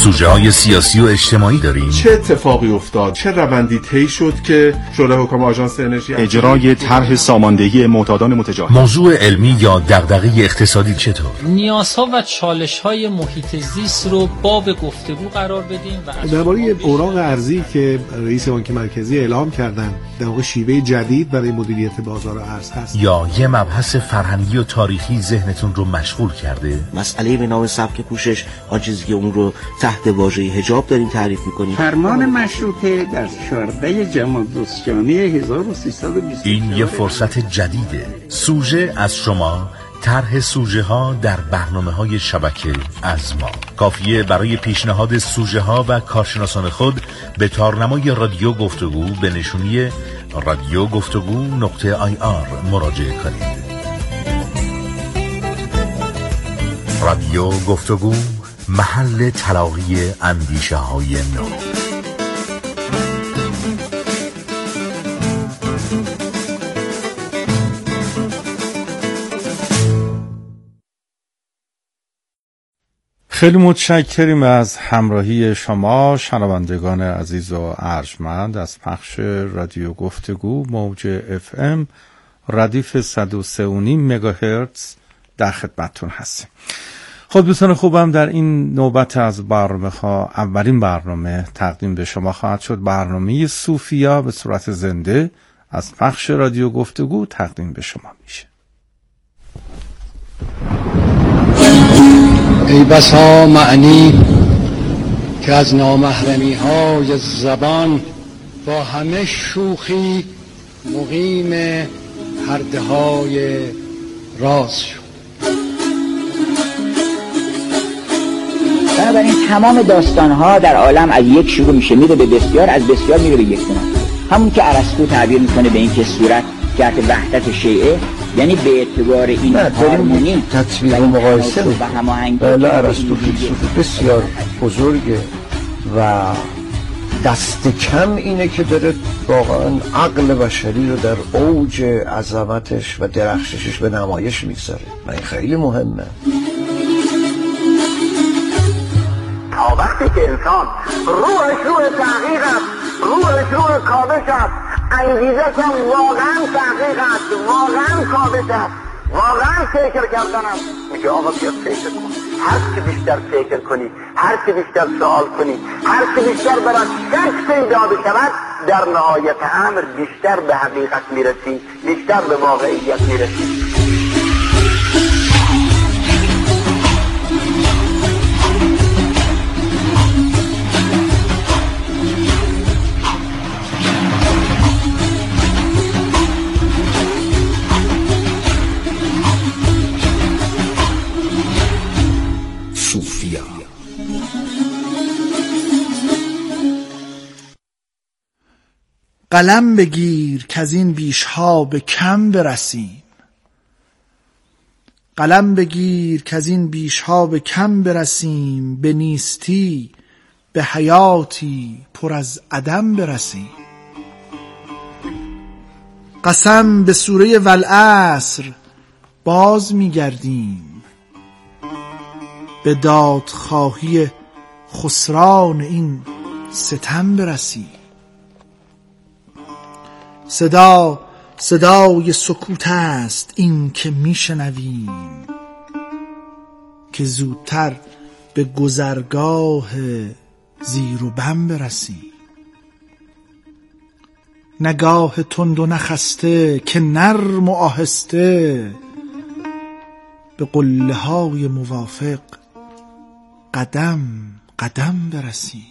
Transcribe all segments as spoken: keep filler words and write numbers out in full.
سوژه‌های سیاسی و اجتماعی داریم؟ چه اتفاقی افتاد؟ چه روندی طی شد که شورای حکام آژانس انرژی اجرای طرح ساماندهی معتادان متجاوز؟ موضوع علمی یا دغدغه اقتصادی چطور؟ نیازها و چالش‌های محیط زیست رو باب گفتگو قرار بدیم و درباره اوراق ارزی که رئیس بانک مرکزی اعلام کردن در واقع شیوه جدید برای مدیریت بازار ارز هست. یا یه مبحث فرهنگی و تاریخی ذهنتون رو مشغول کرده؟ مسئله به نام سبک پوشش، آن چیزی که اون رو تحت واژه حجاب داریم تعریف می‌کنیم. فرمان مشروطه در چهاردهم جمادی هزار و سیصد و بیست و چهار. این یه فرصت جدیده. سوژه از شما، طرح سوژه ها در برنامه های شبکه از ما. کافیه برای پیشنهاد سوژه ها و کارشناسان خود به تارنمای رادیو گفتگو به نشونی رادیو گفتگو نقطه آی آر مراجعه کنید. رادیو گفتگو، محل تلاقی اندیشه های نو. خیلی متشکریم از همراهی شما شنوندگان عزیز و ارجمند از پخش رادیو گفتگو موج اف ام ردیف صد و سه و نیم مگاهرتز در خدمتتون هستیم. خب دوستان خوبم، در این نوبت از برنامه ها اولین برنامه تقدیم به شما خواهد شد. برنامه صوفیا به صورت زنده از پخش رادیو گفتگو تقدیم به شما میشه. ای بسا معنی که از نامحرمی های زبان با همه شوخی مقیم پرده های راز شد. بنابراین تمام داستانها در عالم از یک شروع میشه میره به بسیار، از بسیار میره به یک دونه. همون که ارسطو تعبیر میکنه به این که صورت جهت وحدت شیعه، یعنی به اعتبار این هارمونی تطبیق و مقایسه و هماهنگی. بله ارسطو فیلسوف بسیار بزرگه و دست کم اینه که داره واقعا عقل بشری رو در اوج عظمتش و درخششش به نمایش میگذاره و این خیلی مهمه. تا وقتی که انسان روحش روح تحقیق است، روحش روح کابش است، انگیزش هم واقعا تحقیق است، واقعا کابش است، واقعا فکر کردن است، میگه آقا بیا فکر کن. هر چی بیشتر فکر کنی، هر چی بیشتر سوال کنی، هر چی بیشتر برات شک پیدا بشود، در نهایت امر بیشتر به حقیقت میرسی، بیشتر به واقعیت میرسی. قلم بگیر که از این بیشها به کم برسیم، قلم بگیر که از این بیشها به کم برسیم، به نیستی به حیاتی پر از عدم برسیم. قسم به سوره والعصر باز میگردیم، به دادخواهی خسران این ستم برسیم. صدا صدای سکوت است این که میشنویم، که زودتر به گذرگاه زیر و بم برسیم. نگاه تند و نخسته که نرم و آهسته، به قله های موافق قدم قدم برسیم.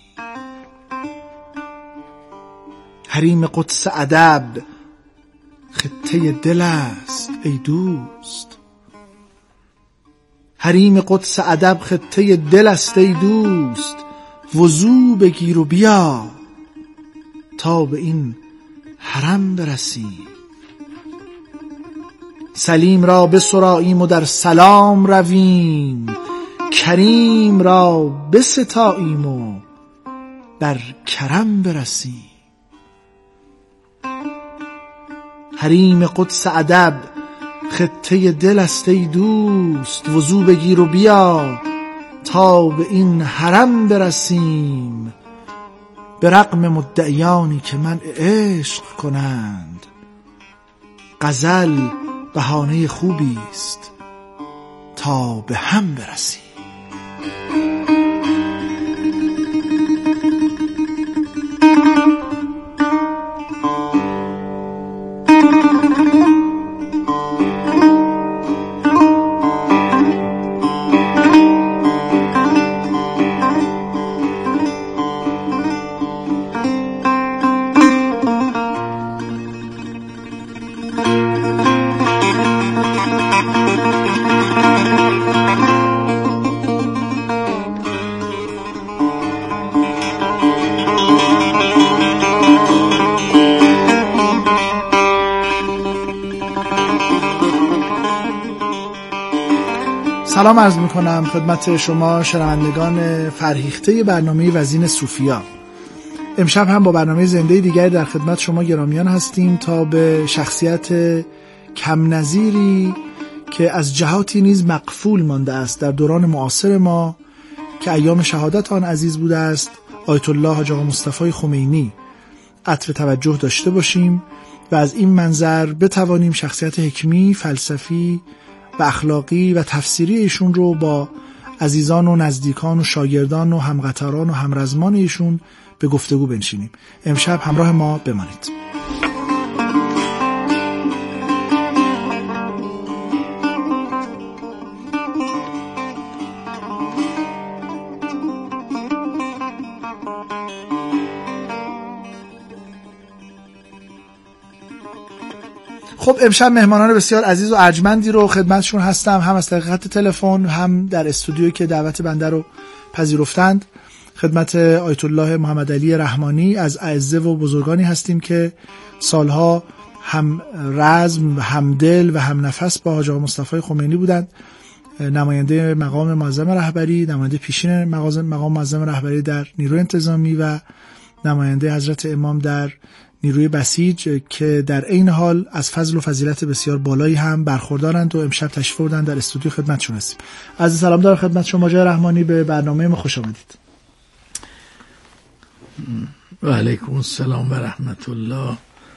حریم قدس ادب خطه دل است ای دوست، حریم قدس ادب خطه دل است ای دوست. وضو بگیر و بیا تا به این حرم برسیم. سلیم را بسراییم و در سلام رویم، کریم را بستاییم و بر کرم برسیم. حریم قدس ادب خطه دل است ای دوست، وضو بگیر و بیا تا به این حرم برسیم، به رغم مدعیانی که منع عشق کنند. غزل بهانه خوبی است تا به هم برسیم. سلام عرض میکنم خدمت شما شنوندگان فرهیخته برنامه وزین صوفیا. امشب هم با برنامه زنده دیگری در خدمت شما گرامیان هستیم تا به شخصیت کم نظیری که از جهاتی نیز مقفول مانده است در دوران معاصر ما که ایام شهادت آن عزیز بوده است، آیت الله حاج آقا مصطفی خمینی، عطف توجه داشته باشیم و از این منظر بتوانیم شخصیت حکمی، فلسفی و اخلاقی و تفسیری ایشون رو با عزیزان و نزدیکان و شاگردان و همقطاران و همرزمان ایشون به گفتگو بنشینیم. امشب همراه ما بمانید. خب امشب مهمانان بسیار عزیز و ارجمندی رو خدمتشون هستم، هم از طریق خط تلفن هم در استودیویی که دعوت بنده رو پذیرفتند. خدمت آیت الله محمد علی رحمانی از اعزه و بزرگانی هستیم که سالها هم رزم و هم دل و هم نفس با حاج آقا مصطفی خمینی بودند، نماینده مقام معظم رهبری، نماینده پیشین مقام معظم رهبری در نیروی انتظامی و نماینده حضرت امام در نیروی بسیج که در این حال از فضل و فضیلت بسیار بالایی هم برخوردارند و امشب تشریف آوردند در استودیو خدمتشون هستیم. عزیز سلام دارم خدمت شما جای رحمانی، به برنامه ما خوش آمدید. و علیکم السلام و رحمت الله.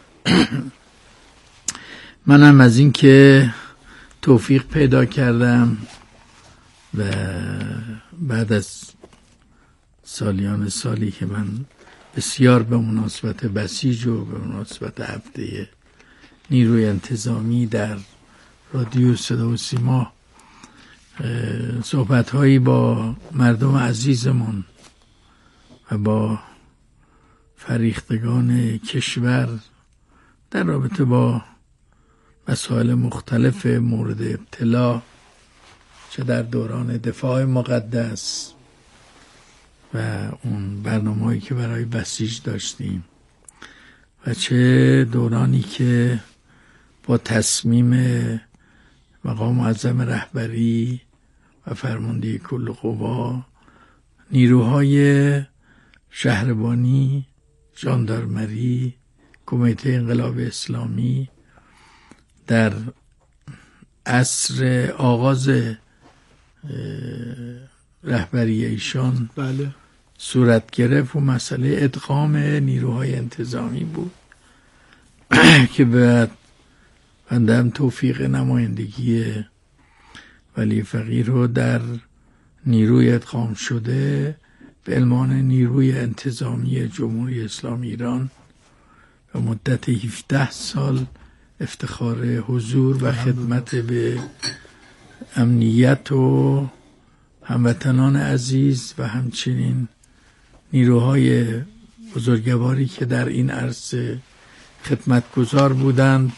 منم از این که توفیق پیدا کردم و بعد از سالیان سالی که من بسیار به مناسبت بسیج و به مناسبت هفته نیروی انتظامی در رادیو صدا و سیما صحبت‌هایی با مردم عزیزمون و با فریختگان کشور در رابطه با مسائل مختلف مورد ابتلا، چه در دوران دفاع مقدس و اون برنامه‌ای که برای بسیج داشتیم و چه دورانی که با تصمیم مقام معظم رهبری و فرمانده کل قوا نیروهای شهربانی، ژاندارمری، کمیته انقلاب اسلامی در عصر آغاز رهبری ایشان بله صورت گرفت و مسئله ادغام نیروهای انتظامی بود که بعد بنده هم توفیق نمایندگی ولی فقیر رو در نیروی ادغام شده به عنوان نیروی انتظامی جمهوری اسلامی ایران به مدت هفده سال افتخار حضور و خدمت به امنیت و هموطنان عزیز و همچنین نیروهای بزرگواری که در این عرصه خدمتگزار بودند،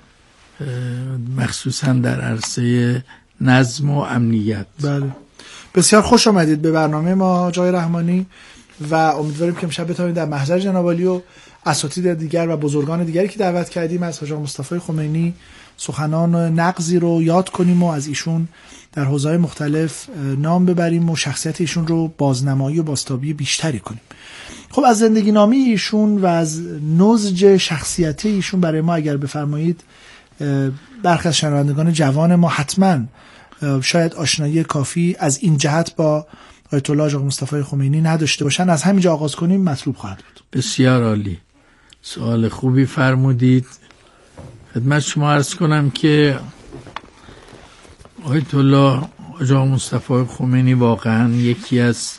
مخصوصا در عرصه نظم و امنیت. بله بسیار خوش آمدید به برنامه ما جای رحمانی و امیدواریم که امشب بتونید در محضر جناب عالی و اساتید دیگر و بزرگان دیگری که دعوت کردیم از حاج آقا مصطفی خمینی سخنان نغزی رو یاد کنیم و از ایشون در حوزه‌های مختلف نام ببریم و شخصیت ایشون رو بازنمایی و بازتابی بیشتری کنیم. خب از زندگی نامه ایشون و از نضج شخصیت ایشون برای ما اگر بفرمایید برخی از شنوندگان جوان ما حتما شاید آشنایی کافی از این جهت با آیت الله حاج مصطفی خمینی نداشته باشن. از همینجا آغاز کنیم مطلوب خواهد بود. بسیار عالی، سوال خوبی فرمودید. خدمت شما عرض کنم که آیت الله حاج مصطفی خمینی واقعا یکی از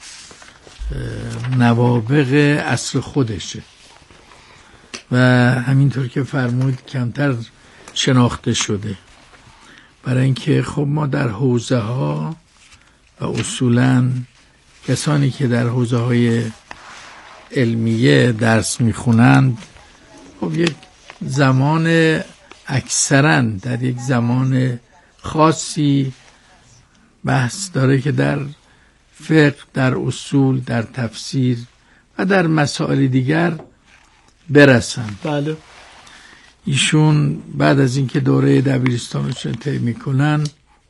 نوابغ عصر خودشه و همینطور که فرمود کمتر شناخته شده، برای اینکه خب ما در حوزه ها و اصولا کسانی که در حوزه های علمیه درس میخونند خب یک زمان اکثرا در یک زمان خاصی بحث داره که در فقه، در اصول، در تفسیر و در مسائل دیگر برسن. بله. ایشون بعد از اینکه دوره دبیرستانشون طی میکنن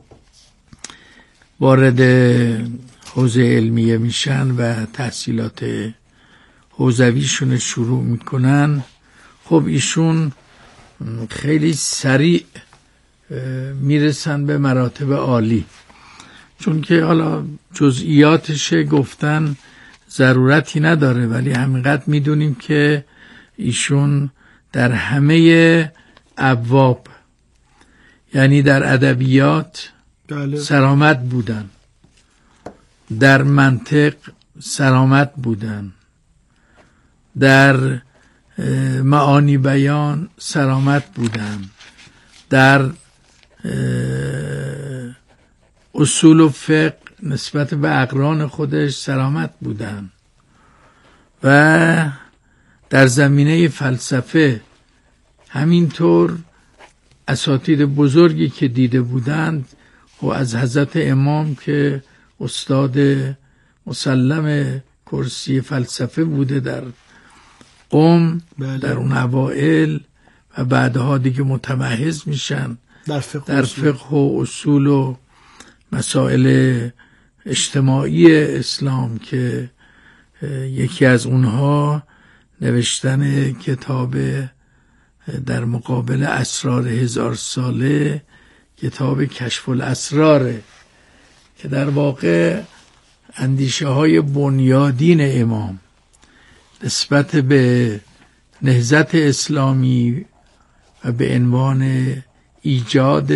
وارد حوزه علمیه میشن و تحصیلات حوزویشون شروع میکنن. خب ایشون خیلی سریع میرسن به مراتب عالی، چون که حالا جزئیاتش گفتن ضرورتی نداره، ولی همینقدر میدونیم که ایشون در همه ابواب، یعنی در ادبیات سرآمد بودن، در منطق سرآمد بودن، در معانی بیان سرآمد بودن، در اصول و فقه نسبت به اقران خودش سرآمد بودن و در زمینه فلسفه همینطور اساتید بزرگی که دیده بودند و از حضرت امام که استاد مسلم کرسی فلسفه بوده در قم بله. در اون اوائل و بعدها دیگه متمحض میشن در فقه, در فقه و اصول و مسائل اجتماعی اسلام که یکی از اونها نوشتن کتاب در مقابل اسرار هزار ساله، کتاب کشف الاسراره که در واقع اندیشه های بنیادین امام نسبت به نهضت اسلامی و به عنوان ایجاد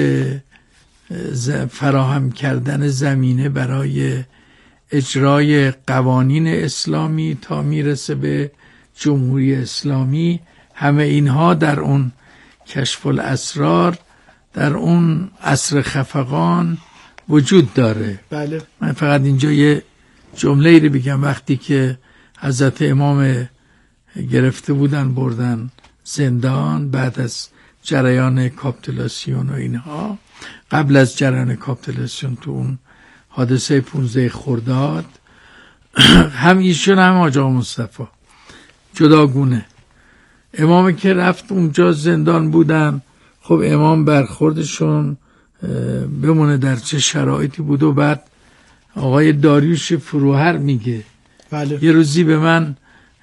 فراهم کردن زمینه برای اجرای قوانین اسلامی تا میرسه به جمهوری اسلامی، همه اینها در اون کشف الاسرار در اون عصر خفقان وجود داره. بله. من فقط اینجا یه جمله ای رو بگم. وقتی که حضرت امام گرفته بودن بردن زندان بعد از جریان کاپیتولاسیون و اینها، قبل از جریان کاپیتولاسیون تو اون حادثه پونزده خرداد، هم ایشون هم حاج آقا مصطفی جداگونه. امام که رفت اونجا زندان بودن، خب امام برخوردشون بمونه در چه شرایطی بود و بعد آقای داریوش فروهر میگه بله. یه روزی به من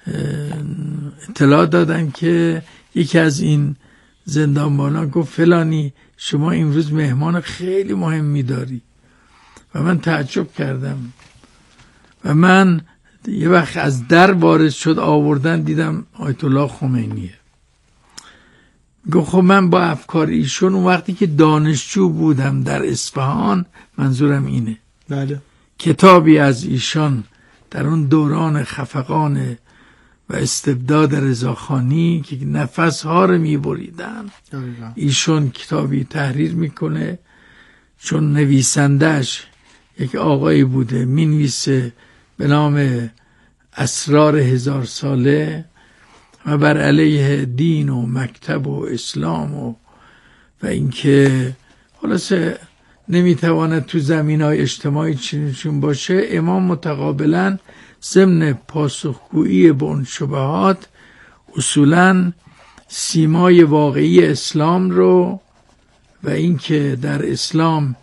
اطلاع دادن که یکی از این زندانبانان گفت فلانی شما امروز مهمان خیلی مهمی داری و من تعجب کردم و من یه وقت از در وارد شد آوردن دیدم آیت الله خمینیه. گفت خب من با افکار ایشون اون وقتی که دانشجو بودم در اصفهان، منظورم اینه بله. کتابی از ایشان در اون دوران خفقان و استبداد رضاخانی که نفس ها رو می بریدن، ایشون کتابی تحریر میکنه، چون نویسندش یک آقایی بوده می نویسه به نام اسرار هزار ساله و بر علیه دین و مکتب و اسلام و و اینکه خلاصه نمیتواند تو زمینهای اجتماعی چنین باشه. امام متقابلا ضمن پاسخگویی به اون شبهات اصولا سیمای واقعی اسلام رو و اینکه در اسلام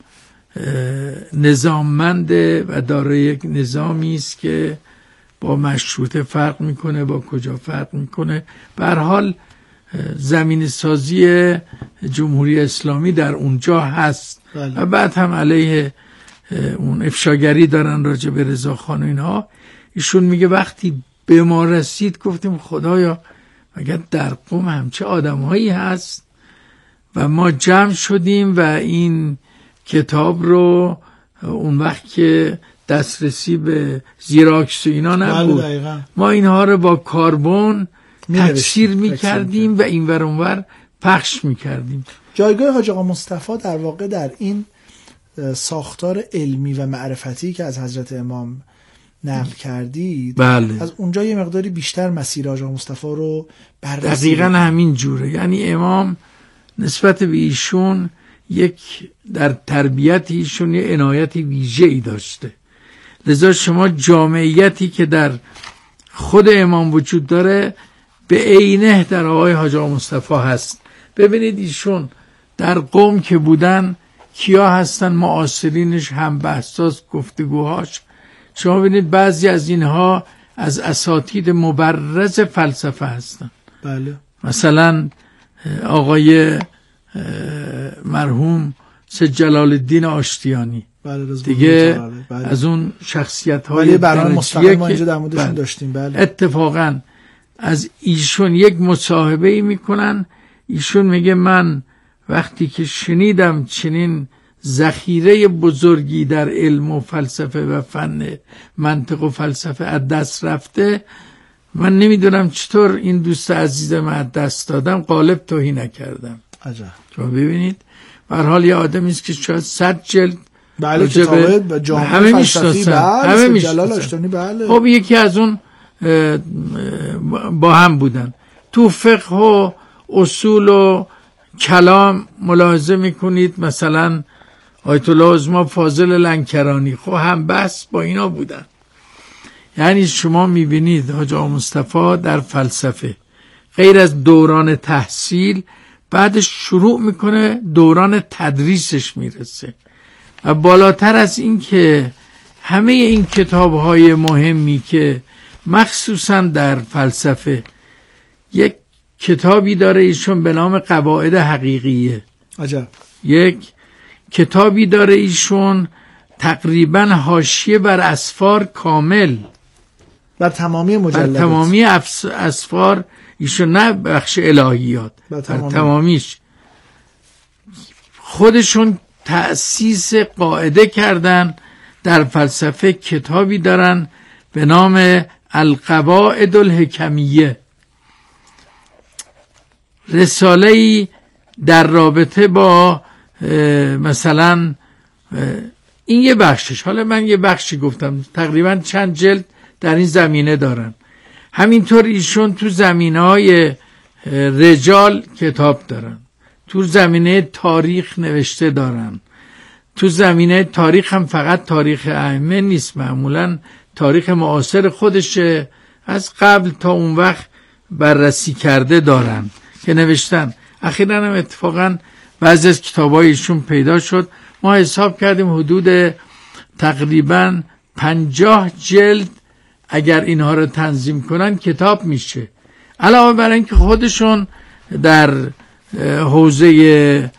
نظاممنده و داره یک نظامی است که با مشروطه فرق میکنه، با کجا فرق میکنه، به هر حال زمین سازی جمهوری اسلامی در اونجا هست بله. و بعد هم علیه اون افشاگری دارن راجع به رضاخان و اینها. ایشون میگه وقتی به ما رسید گفتیم خدایا مگر در قم همچه آدمهایی هست و ما جمع شدیم و این کتاب رو اون وقت که دسترسی به زیراکس و اینا نبود ما اینها رو با کاربن تکثیر میکردیم و این ور اون ور پخش میکردیم. جایگاه حاج آقا مصطفی در واقع در این ساختار علمی و معرفتی که از حضرت امام نقل کردید بله. از اونجا یه مقداری بیشتر مسیر حاج آقا مصطفی رو بررسی دقیقاً همین جوره. یعنی امام نسبت به ایشون یک در تربیت ایشون یه عنایت ویژه‌ای داشته، لذا شما جامعیتی که در خود امام وجود داره به عینه در آقای حاج آقا مصطفی هست. ببینید ایشون در قم که بودن کیا هستن معاصرینش، هم بحثاش، گفتگوهاش، شما ببینید بعضی از اینها از اساتید مبرز فلسفه هستن. بله. مثلا آقای مرحوم سید جلال الدین آشتیانی بله دیگه بله. از اون شخصیت های ولی برنامه مستقل ما اینجا در موردشون بله. داشتیم بله. اتفاقا از ایشون یک مصاحبه ای میکنن، ایشون میگه من وقتی که شنیدم چنین ذخیره بزرگی در علم و فلسفه و فن منطق و فلسفه از دست رفته، من نمیدونم چطور این دوست عزیزم از دست دادم، غالب توهی نکردم. عجب. شما ببینید به هر حال یه آدمی است که شاید صد جلد بله کتاب جامعه فلسفی بله همه جلال آشتیانی بله. خب یکی از اون با هم بودن تو فقه و اصول و کلام. ملاحظه میکنید مثلا آیت الله عظما فاضل لنکرانی خب هم بحث با اینا بودن. یعنی شما میبینید حاج آقا مصطفی در فلسفه غیر از دوران تحصیل بعدش شروع میکنه دوران تدریسش میرسه و بالاتر از این که همه این کتاب‌های مهمی که مخصوصا در فلسفه، یک کتابی داره ایشون به نام قواعد حقیقیه. عجب. یک کتابی داره ایشون تقریبا حاشیه بر اسفار کامل، بر تمامی مجلدات، بر تمامی اسفار ایشون، نه بخش الهیات، بر تمامی. تمامیش خودشون تأسیس قاعده کردن در فلسفه. کتابی دارن به نام القواعد الحکمیه، رساله‌ای در رابطه با مثلا این یه بخشش، حالا من یه بخشی گفتم، تقریبا چند جلد در این زمینه دارن. همینطور ایشون تو زمینه‌های رجال کتاب دارن، تو زمینه تاریخ نوشته دارن، تو زمینه تاریخ هم فقط تاریخ ائمه نیست، معمولا تاریخ معاصر خودشه از قبل تا اون وقت بررسی کرده دارن که نوشتن. اخیراً هم اتفاقاً بعضی از کتابایشون پیدا شد، ما حساب کردیم حدود تقریباً پنجاه جلد اگر اینها رو تنظیم کنن کتاب میشه. علاوه بر اینکه خودشون در حوزه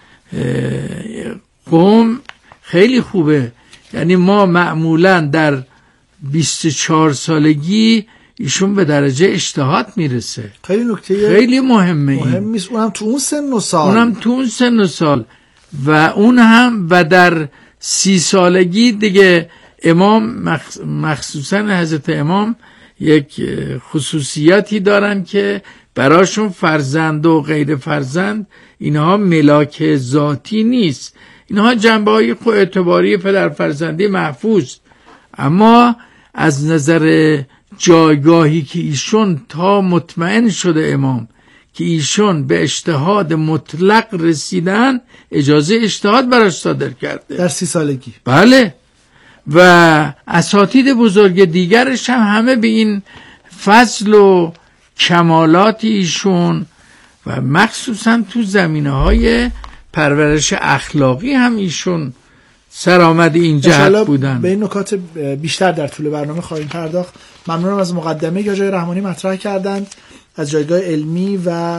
قم خیلی خوبه، یعنی ما معمولاً در بیست و چهار سالگی ایشون به درجه اجتهاد میرسه. خیلی نکته خیلی مهمه این. مهم نیست اونم تو اون سن و سال. اونم تو اون سن و سال و اون هم و در سی سالگی دیگه امام مخصوصا حضرت امام یک خصوصیاتی دارن که براشون فرزند و غیر فرزند اینها ملاک ذاتی نیست، اینها جنبه های اعتباری پدر فرزندی محفوظ، اما از نظر جایگاهی که ایشون تا مطمئن شده امام که ایشون به اجتهاد مطلق رسیدن، اجازه اجتهاد براش صادر کرده در سی سالگی. بله. و اساتید بزرگ دیگرش هم همه به این فضل و کمالات ایشون و مخصوصا تو زمینه‌های پرورش اخلاقی هم ایشون سرآمد این جهت بودن. به این نکات بیشتر در طول برنامه خواهیم پرداخت. ممنونم از مقدمه که جای رحمانی مطرح کردند از جایگاه علمی و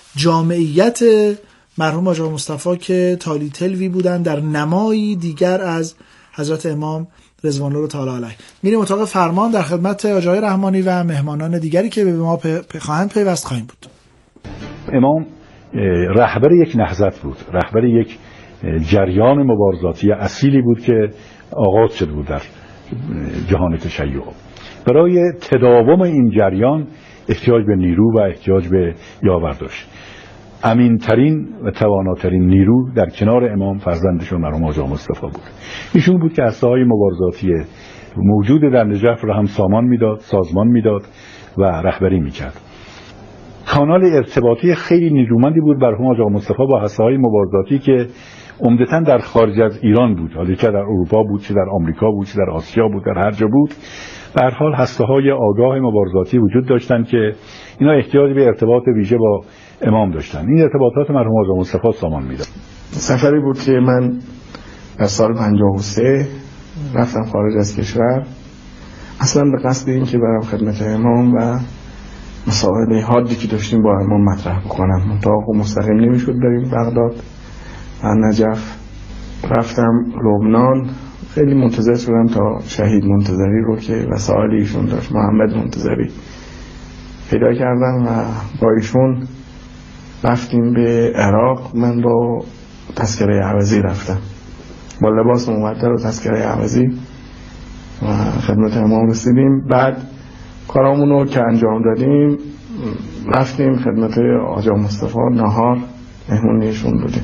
جامعیت مرحوم حاج آقا مصطفی که تالی تلوی بودن در نمایی دیگر از حضرت امام رضوان الله تعالی علیه. میریم اتاق فرمان در خدمت حاج آقای رحمانی و مهمانان دیگری که به ما خواهند پیوست خواهیم بود. امام رهبر یک نهضت بود، رهبر یک جریان مبارزاتی اصیلی بود که آغاز شده بود در جهان تشیع. برای تداوم این جریان احتیاج به نیرو و احتیاج به یاور داشت. امینترین و تواناترین نیرو در کنار امام فرزندشون مرحوم حاج آقا مصطفی بود. ایشون بود که اسلحه‌های مبارزاتی موجود در نجف را هم سامان میداد، سازمان میداد و رهبری میکرد. کانال ارتباطی خیلی نیرومندی بود مرحوم حاج آقا مصطفی با اسلحه‌های مبارزاتی که عمدتاً در خارج از ایران بود، حالا چه در اروپا بود، چه در آمریکا بود، چه در آسیا بود، در هر جا بود. به هر حال هسته‌های آگاه مبارزاتی وجود داشتند که اینا احتیاج به ارتباط ویژه با امام داشتن. این ارتباطات مرحوم حاج آقا مصطفی سامان میداد. سفری بود که من در سال پنجاه و سه رفتم خارج از کشور، اصلا به قصد این که برم خدمت امام و مسائل حادی که داشتیم با امام مطرح بکنم. منطقه خب مستقیم نمیشد بریم بغداد و نجف. رفتم لبنان، خیلی منتظر شدم تا شهید منتظری رو که وسائل ایشون داشت، محمد منتظری، پیدا کردم و با ایشون رفتیم به عراق. من با تذکره عوضی رفتم، با لباس مبدل و تذکره عوضی و خدمت امام رسیدیم. بعد کارامون رو که انجام دادیم رفتیم خدمت حاج آقا مصطفی، نهار مهمونیشون بودیم.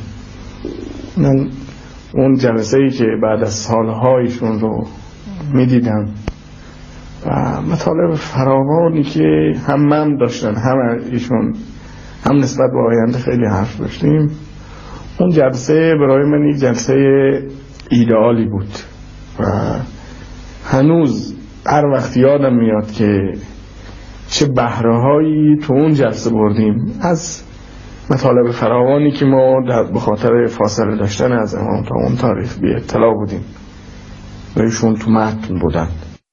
من اون جلسه ای که بعد از سالهایشون رو میدیدم و مطالب فراوانی که هم من داشتن هم ایشون هم نسبت به آینده خیلی حرف داشتیم، اون جلسه برای من یک جلسه ایدئالی بود و هنوز هر وقت یادم میاد که چه بهره‌هایی تو اون جلسه بردیم از مطالب فراوانی که ما در بخاطر فاصله داشتن از امام تا اون تاریخ بی اطلاع بودیم و ایشون تو متن بودن.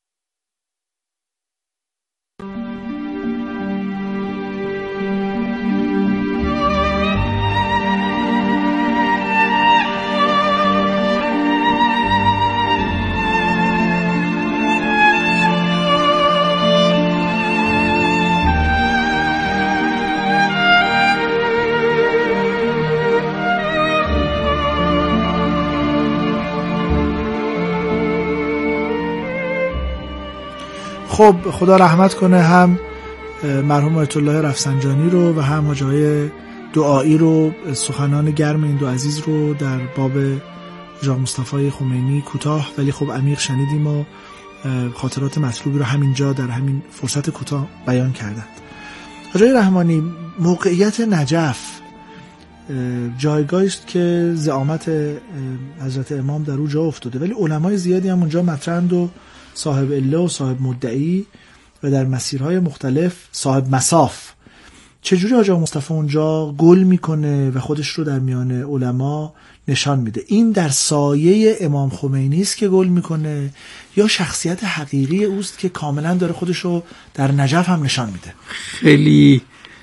خب خدا رحمت کنه هم مرحوم آیت الله رفسنجانی رو و هم حاج آقای دعایی رو. سخنان گرم این دو عزیز رو در باب حاج آقا مصطفی خمینی کوتاه ولی خب عمیق شنیدیم و خاطرات مطلوبی رو همینجا در همین فرصت کوتاه بیان کردند. حاج آقای رحمانی، موقعیت نجف جایگاهی است که زعامت حضرت امام در او جا افتاده، ولی علمای زیادی هم اونجا مطرحند و صاحب عله و صاحب مدعی و در مسیرهای مختلف صاحب مساف. چجوری حاج آقا مصطفی اونجا گل میکنه و خودش رو در میان علما نشان میده؟ این در سایه امام خمینی است که گل میکنه یا شخصیت حقیقی اوست که کاملا داره خودش رو در نجف هم نشان میده؟ خیلی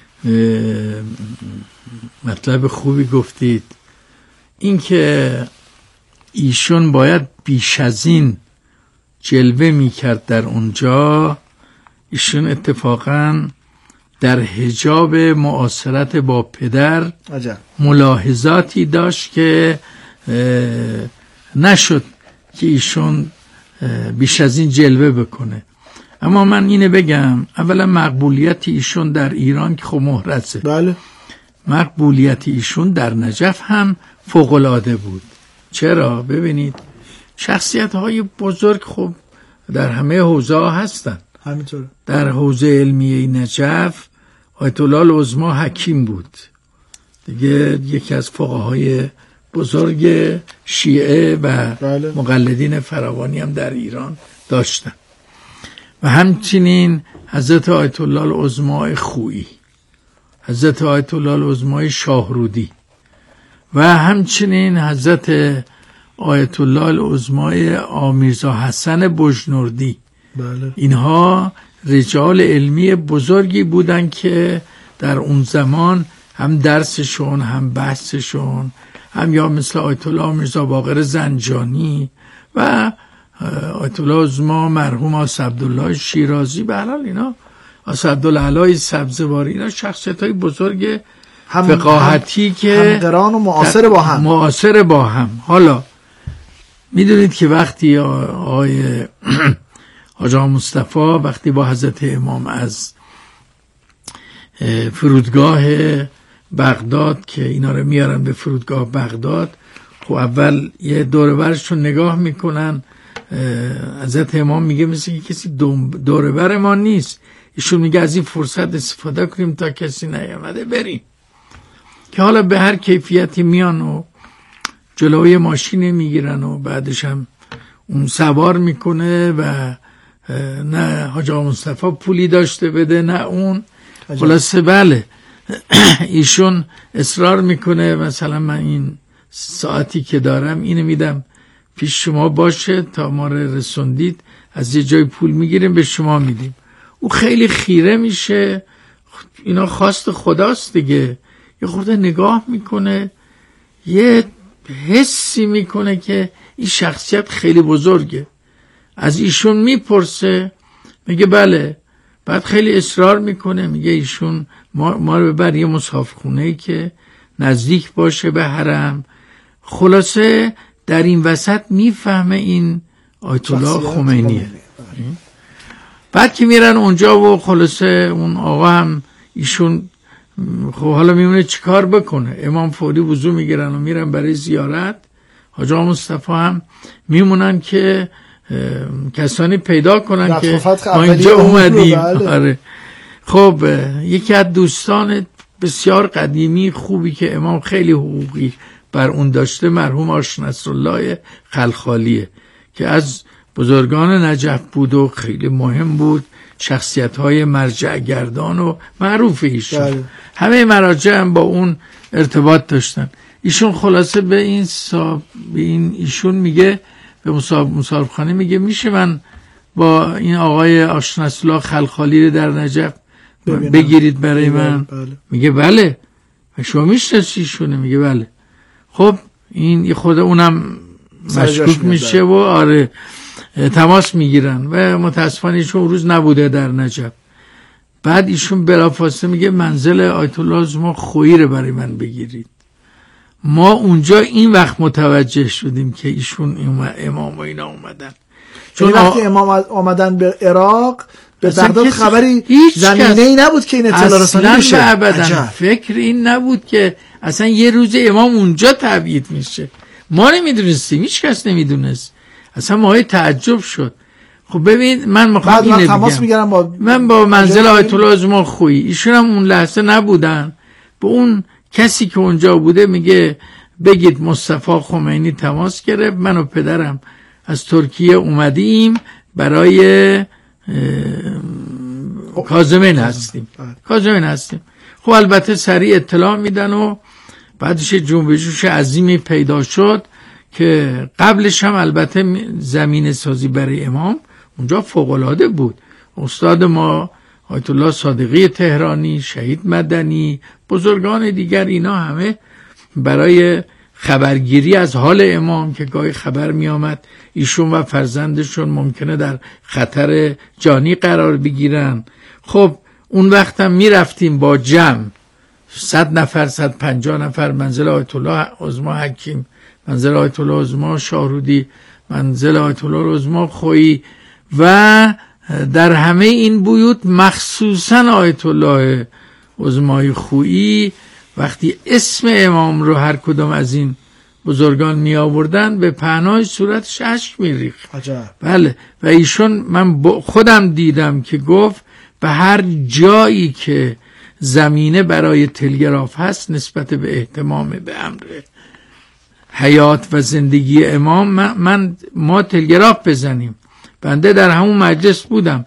مطلب خوبی گفتید. این که ایشون باید بیش از این جلوه میکرد در اونجا، ایشون اتفاقا در حجاب معاصرت با پدر عجب. ملاحظاتی داشت که نشد که ایشون بیش از این جلوه بکنه. اما من اینه بگم، اولا مقبولیت ایشون در ایران که خب محرزه، بله، مقبولیت ایشون در نجف هم فوق‌العاده بود. چرا؟ ببینید شخصیت های بزرگ خب در همه حوزه ها هستن. همینطور در حوزه علمیه نجف آیت الله العظما حکیم بود دیگه، یکی از فقهای بزرگ شیعه و بله. مقلدین فراوانی هم در ایران داشتن. و همچنین حضرت آیت الله العظما خویی، حضرت آیت الله العظما شاهرودی و همچنین حضرت آیت الله العظمای آمیرزا حسن بجنوردی. بله. اینها رجال علمی بزرگی بودند که در اون زمان هم درسشون هم بحثشون، هم یا مثل آیت الله میرزا باقر زنجانی و آیت الله عظما مرحوم اسدالله شیرازی، به هر حال اینا اسدالله سبزواری، اینا شخصیت‌های بزرگ هم فقاهتی هم که همقران و معاصر با هم معاصر با هم. حالا میدونید که وقتی آقای حاج آقا مصطفی وقتی با حضرت امام از فرودگاه بغداد که اینا رو میارن به فرودگاه بغداد، خب اول یه دوره برشون نگاه میکنن، حضرت امام میگه مثل که کسی دوره بر ما نیست، ایشون میگه از این فرصت استفاده کنیم تا کسی نیامده بریم، که حالا به هر کیفیتی میان و جلوی ماشین میگیرن و بعدش هم اون سوار میکنه و نه حاج آقا مصطفی پولی داشته بده نه اون. خلاصه بله ایشون اصرار میکنه مثلا من این ساعتی که دارم اینو میدم پیش شما باشه تا ما رو رسوندید، از یه جای پول میگیریم به شما میدیم. او خیلی خیره میشه، اینا خواست خداست دیگه، یه خورده نگاه میکنه، یه حسی میکنه که این شخصیت خیلی بزرگه، از ایشون میپرسه، میگه بله. بعد خیلی اصرار میکنه، میگه ایشون ما, ما رو ببر یه مسافرخونه‌ای که نزدیک باشه به حرم. خلاصه در این وسط میفهمه این آیت الله خمینیه. بعد که میرن اونجا و خلاصه اون آقا هم ایشون خب حالا میمونه چیکار بکنه، امام فوری وضو میگیرن و میرن برای زیارت. حاج آقا مصطفی هم میمونن که کسانی پیدا کنن که ما اینجا اومدیم. آره. خب یکی از دوستان بسیار قدیمی خوبی که امام خیلی حقوقی بر اون داشته مرحوم آش نصرالله خلخالیه که از بزرگان نجف بود و خیلی مهم بود، شخصیت‌های مرجع گردان و معروف ایشون، همه مراجع هم با اون ارتباط داشتن. ایشون خلاصه به این صاحب به این ایشون میگه، به مصاحبخانه میگه میشه من با این آقای آش نصرالله خلخالی رو در نجف بگیرید برای من؟ بله. میگه بله. شما میشناسیشونه؟ میگه بله. خب این خود اونم مشکوک میشه و آره تماس میگیرن و متاسفانه ایشون روز نبوده در نجف. بعد ایشون بلافاصله میگه منزل آیت الله عظما خویی رو برای من بگیرید. ما اونجا این وقت متوجه شدیم که ایشون امام و اینا اومدن، چون وقتی امام آمدن به عراق به بغداد خبری زمینه ای نبود که این اطلاع رسانی بشه. اصلا فکر این نبود که اصلا یه روز امام اونجا تبعید میشه. ما نمیدونستیم، هیچ کس نمیدونست، اصلا ما تعجب شد. خب ببین من میخوام اینو تماس میگیرم با من با منزل آیت الله عظما خویی، ایشون هم اون لحظه نبودن، به اون کسی که اونجا بوده میگه بگید مصطفی خمینی تماس گرفت، من و پدرم از ترکیه اومدیم برای کاظمین هستیم کاظمین هستیم خب البته سریع اطلاع میدن و بعدش جنبش عظیمی پیدا شد که قبلش هم البته زمین سازی برای امام اونجا فوق‌العاده بود. استاد ما آیت الله صادقی تهرانی، شهید مدنی، بزرگان دیگر، اینا همه برای خبرگیری از حال امام که گاهی خبر می آمد ایشون و فرزندشون ممکنه در خطر جانی قرار بگیرن، خب اون وقت هم می رفتیم با جمع صد نفر صد پنجاه نفر منزل آیت الله عظما حکیم، منزل آیت الله عظما شاهرودی، منزل آیت الله عظما خویی و در همه این بیوت مخصوصا آیت الله عظمای خویی وقتی اسم امام رو هر کدام از این بزرگان می آوردن به پهنای صورتش اشک می ریخت. بله و ایشون من خودم دیدم که گفت به هر جایی که زمینه برای تلگراف هست نسبت به اهتمام به امر حیات و زندگی امام من, من ما تلگراف بزنیم. بنده در همون مجلس بودم،